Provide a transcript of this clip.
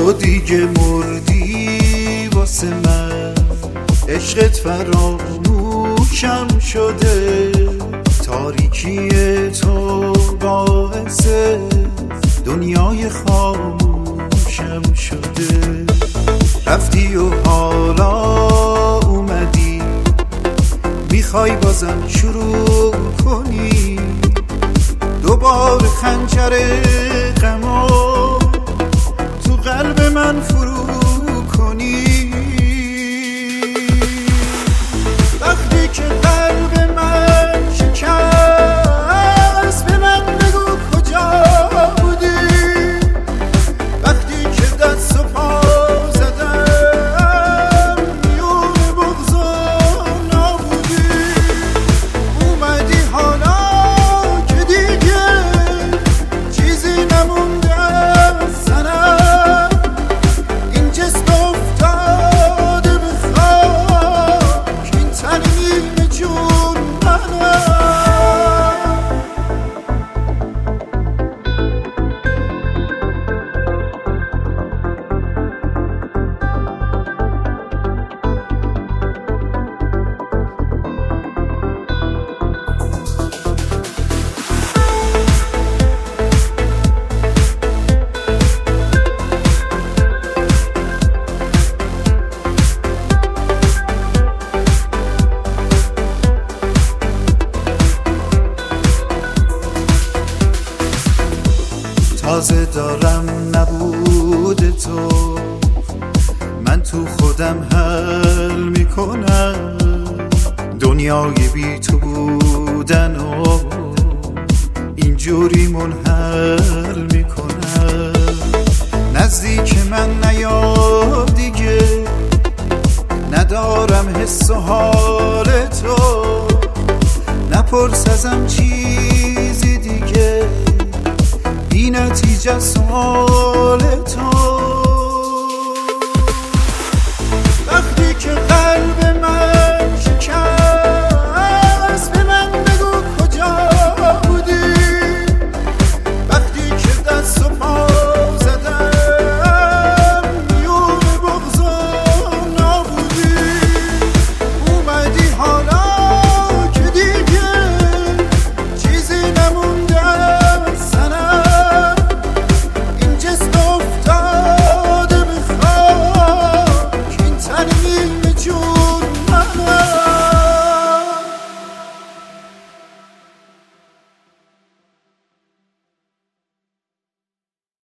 تو دیگه مردی واسه من، عشقت فراموشم شده، تاریکی تو باعث دنیای خاموشم شده. رفتی و حالا اومدی، میخوای بازم شروع کنی، دوباره خنجر غمو تو قلب من فرو کنی. وقتی که قلب من شکست به من بگو کجا بودی، وقتی که دست و پا زدم میون بغض و نابودی، اومدی حالا که دیگه چیزی نمونده از سنم، این جسم افتاده به خاک، این تن نیمه جون منم. تازه دارم نبود تو، من تو خودم حل میکنم دنیای بی تو بودن و اینجوری منحل میکنم. نزدیک من نیا دیگه، ندارم حس و حال تو، نپرس ازم چیزی دیگه، بی نتیجه سوال تو.